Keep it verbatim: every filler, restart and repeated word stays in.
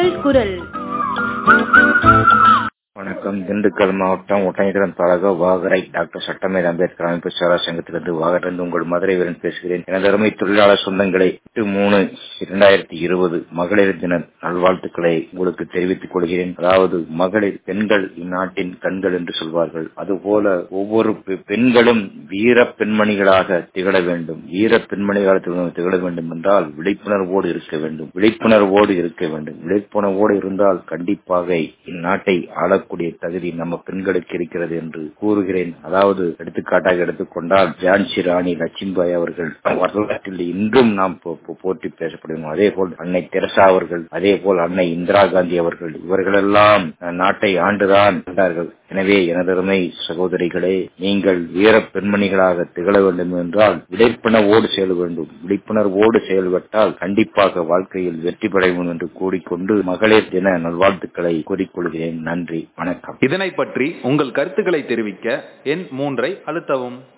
உங்கள் குரல். வணக்கம். திண்டுக்கல் மாவட்டம் ஒட்டஞ்சத்திரம் தாலுகா வாகரை டாக்டர் சட்டமேத அம்பேத்கர் அமைப்பு சாரா சங்கத்திலிருந்து வாகரிலிருந்து உங்கள் மதுரை வீரன் பேசுகிறேன். எனது அருமை தொழிலாளர் சொந்தங்களை எட்டு மூணு இரண்டாயிரத்தி இருபது மகளிர் தின நல்வாழ்த்துக்களை உங்களுக்கு தெரிவித்துக் கொள்கிறேன். அதாவது மகளிர் பெண்கள் இந்நாட்டின் கண்கள் என்று சொல்வார்கள். அதுபோல ஒவ்வொரு பெண்களும் வீர பெண்மணிகளாக திகழ வேண்டும். வீர பெண்மணிகளாக திகழ வேண்டும் என்றால் விழிப்புணர்வோடு இருக்க வேண்டும். விழிப்புணர்வோடு இருக்க வேண்டும். விழிப்புணர்வோடு இருந்தால் கண்டிப்பாக இந்நாட்டை ஆளக்கூடிய தகுதி நம்ம பெண்களுக்கு இருக்கிறது என்று கூறுகிறேன். அதாவது எடுத்துக்காட்டாக எடுத்துக்கொண்டால் ஜான்சி ராணி லட்சுமிபாய் அவர்கள் வரலாற்றில் இன்றும் நாம் போற்றி பேசப்படுவோம். அதே போல் அன்னை தெரசா அவர்கள், அதே போல் அன்னை இந்திரா காந்தி அவர்கள், இவர்களெல்லாம் நாட்டை ஆண்டுதான் ஆண்டார்கள். எனவே எனதருமை சகோதரிகளே, நீங்கள் வீர பெண்மணிகளாக திகழ வேண்டும் என்றால் விழிப்புணர்வோடு செயல் வேண்டும். விழிப்புணர்வோடு செயல்பட்டால் கண்டிப்பாக வாழ்க்கையில் வெற்றி பெறுவோம் என்று கூறிக்கொண்டு மகளிர் தின நல்வாழ்த்துக்களை கூறிக்கொள்கிறேன். நன்றி, வணக்கம். இதனை பற்றி உங்கள் கருத்துக்களை தெரிவிக்க எண் மூன்றை அழுத்தவும்.